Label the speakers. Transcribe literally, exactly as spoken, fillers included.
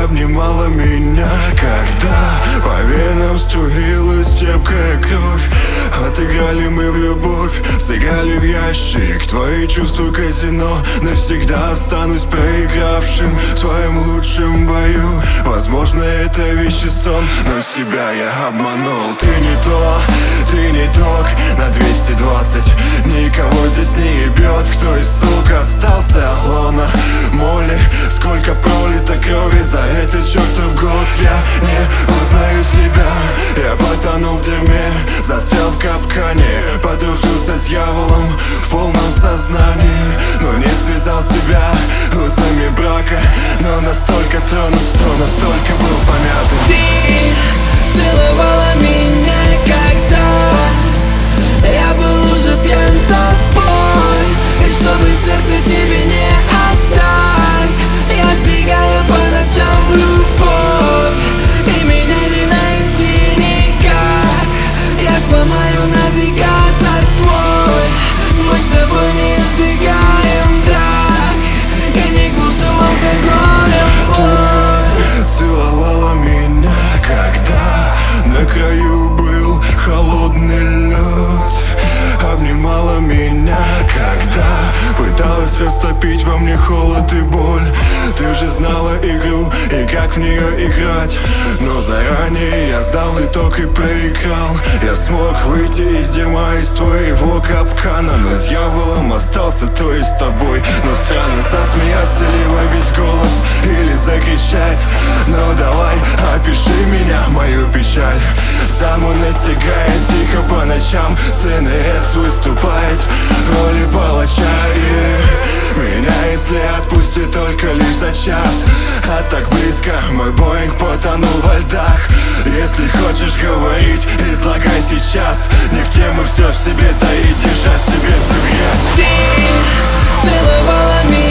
Speaker 1: обнимала меня, когда по венам струилась терпкая кровь. Отыграли мы в любовь, сыграли в ящик твои чувства казино. Навсегда останусь проигравшим в твоем лучшем бою. Возможно, это вещи сон, но себя я обманул. Ты не то, ты не ток на двести двадцать. Никого здесь не ебет, кто из сук остался. Лона, Молли, сколько пролито крови за этот чертов год. Я не узнаю себя, я потонул в дерьме, застрял в капкане, подружился с дьяволом в полном сознании. Но не связал себя узами брака, но настолько тронут, что настолько был помятым.
Speaker 2: Ты целовала меня, когда я был уже пьян тобой. И чтобы сердце тебе не отдать, я сбегаю по ночам в любовь, и меня не найти никак. Я сломаю навигатор твой, мы с тобой не избегаем драк и не глушим алкоголем боль.
Speaker 1: Целовала меня, когда на краю был холодный лед. Обнимала меня, когда пыталась растопить во мне холод и боль. Ты же знала игру и как в нее играть, но заранее я сдал итог и проиграл. Я смог выйти из дерьма, из твоего капкана, но с дьяволом остался, то есть с тобой. Но странно, засмеяться ли во весь голос или закричать. Ну давай, опиши меня, мою печаль. Саму настигает тихо по ночам, ЦНС выступает в роли палача. И меня если отпустит только лишь за час, а так близко мой Боинг потонул во льдах. Если хочешь говорить, излагай сейчас. Не в тему все в себе таить, держа в себе всю грязь.
Speaker 2: Ты целовала меня,